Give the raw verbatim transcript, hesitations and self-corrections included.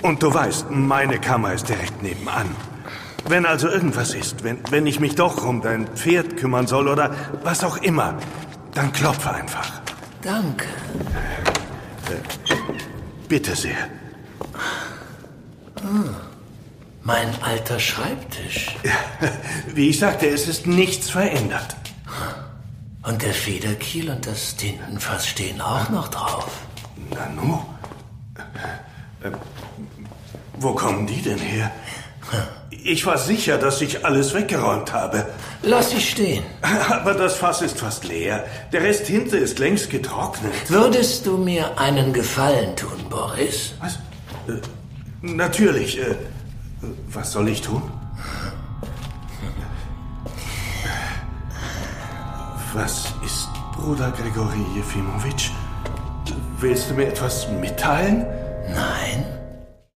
Und du weißt, meine Kammer ist direkt nebenan. Wenn also irgendwas ist, wenn, wenn ich mich doch um dein Pferd kümmern soll oder was auch immer, dann klopfe einfach. Danke. Äh, bitte sehr. Hm. Mein alter Schreibtisch. Ja, wie ich sagte, es ist nichts verändert. Und der Federkiel und das Tintenfass stehen auch noch drauf. Nanu? Äh, wo kommen die denn her? Ich war sicher, dass ich alles weggeräumt habe. Lass sie stehen. Aber das Fass ist fast leer. Der Rest hinten ist längst getrocknet. Würdest du mir einen Gefallen tun, Boris? Was? Äh, natürlich. Äh, was soll ich tun? Was ist, Bruder Grigori Jefimowitsch? Willst du mir etwas mitteilen? Nein.